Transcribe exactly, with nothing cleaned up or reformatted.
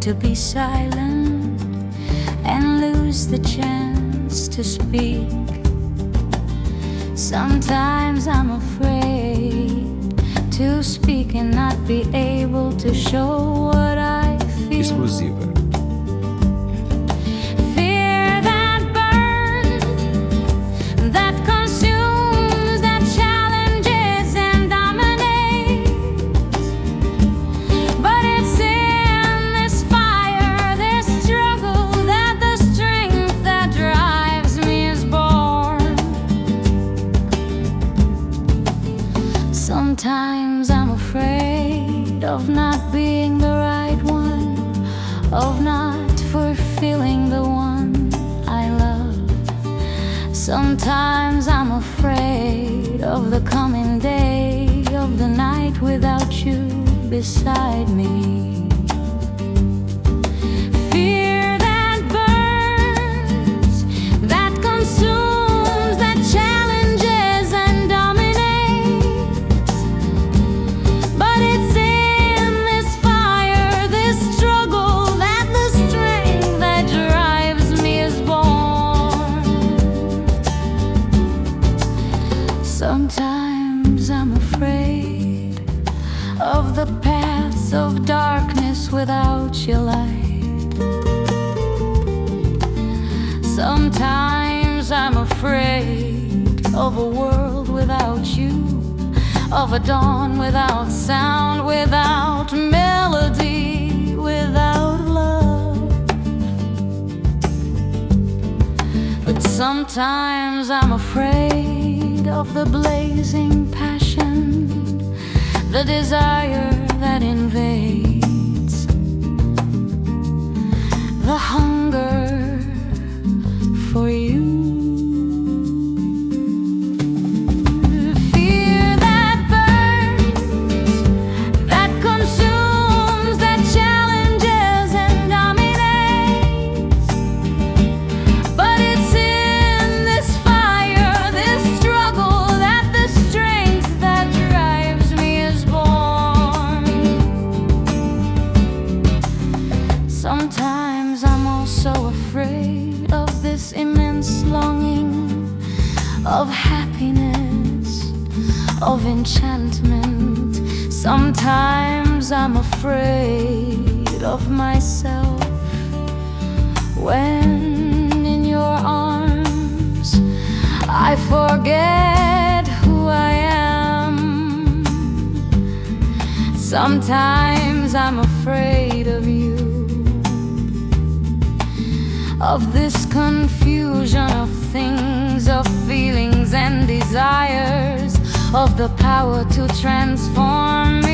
to be silent and lose the chance to speak. Sometimes I'm afraid to speak and not be able to show what I feel. Exclusiva. Fear that burns, that consumes, that challenges and dominates. But it's in this fire, this struggle, that the strength that drives me is born. Sometimes I'm afraid of not being the right one, of not fulfilling the one I love. Sometimes I'm afraid of the coming day, of the night without you beside me. Fear that burns, that consumes, that challenges and dominates. But it's in this fire, this struggle, that the strength that drives me is born. Sometimes I'm afraid of the paths of darkness without your light. Sometimes I'm afraid of a world without you, of a dawn without sound, without melody, without love. But sometimes I'm afraid of the blazing passion, the desire that invades, the hunger for you. Fear that burns, that consumes, that challenges and dominates. But it's in this fire, this struggle, that the strength that drives me is born. Sometimes I'm also afraid of this immense longing, of happiness, of enchantment. Sometimes I'm afraid of myself when in your arms I forget who I am. Sometimes I'm afraid of you, of this confusion of things, of feelings and desires, of the power to transform me.